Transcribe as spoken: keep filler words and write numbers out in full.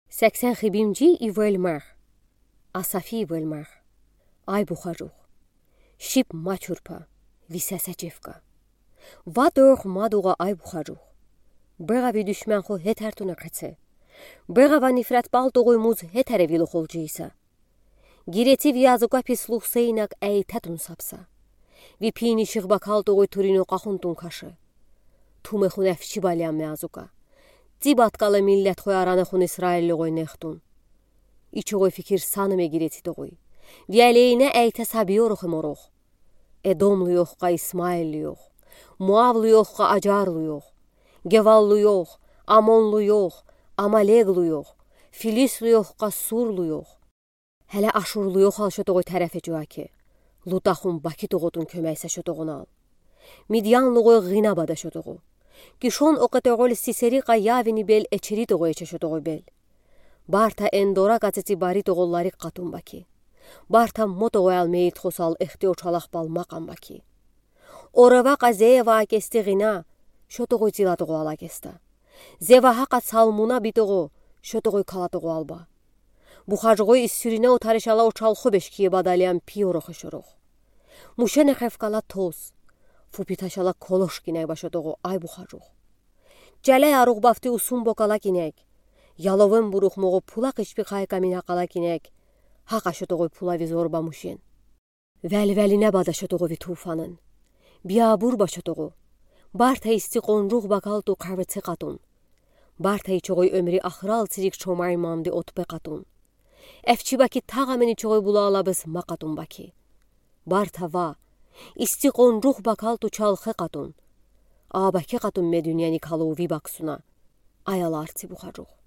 сексен хибимджи и вэльмэх. Асафи вэльмэх. Ай бухажух. Шип мачурпа. Висэсэ джевка. Вадох мадуга ай бухажух. Бэгави düşmän хо хетертуна кэцэ. Бэгава нифрат балтогой муз хетеревилу холджиса. Гирети вязука пислух сейнак эй тэтун сапса. Ви пини шигбакалтогой турино қахунтун кашы. Туме хун эфчи балям мязука. Зибаткалы миллет хой араны хун Исраилли гой нехтун. Ичогой фикир саныме гирети тогой. Виалейне эй тесабиорох морох. Эдомлу йохка Исмаилли йох. Муавлу йохка Аджарлу йох. Геваллу йох. Амонлу йох. Амалеглу йох. Филислу йохка Сурлу йох. Hələ aşurlu yox al şotoğu tərəfə cüaki. Ludaxun Bakı doğudun köməksə şotoğunu al. Midyanlı qoy Ğinabada şotoğu. Kişon oqatoğul Siseri qayavini bel eçiri doğu eçə şotoğu bel. Barta endora qaçıcı bari doğulları qatun Bakı. Barta motoğu al meyit xosal extiyo çalaq bal maqam Bakı. Orava qazeyeva kesti Ğina şotoğu ciladoğu ala kesta. Zevaha qaçalmuna bitoğu şotoğu kaladoğu alba. Бухажгой из сюрине утаришала учал хобешки бадалиам пиорохо шорох. Мушене хефкала тоз. Фупиташала колошкинек башодого ай бухажух. Джале арух бафти усун бокала кинек. Яловен бурух мого пула кишпи хайкамина кала кинек. Хака шодого пула визорба мушен. Вәл-вәлине бада шодого ви туфанын. Биабур башодого. Барта исти қонрух бакалту қарвetse қатун. Барта ичогой өмри ахрал цирик чомай мамди отпе қатун. Эфчи Баки тағамени чогой була алабыз мақатун Баки. Барта ва, исти қонрух бакалту чалхы қатун. Абаки қатун медүняни калуви баксуна. Аял арти бухажух.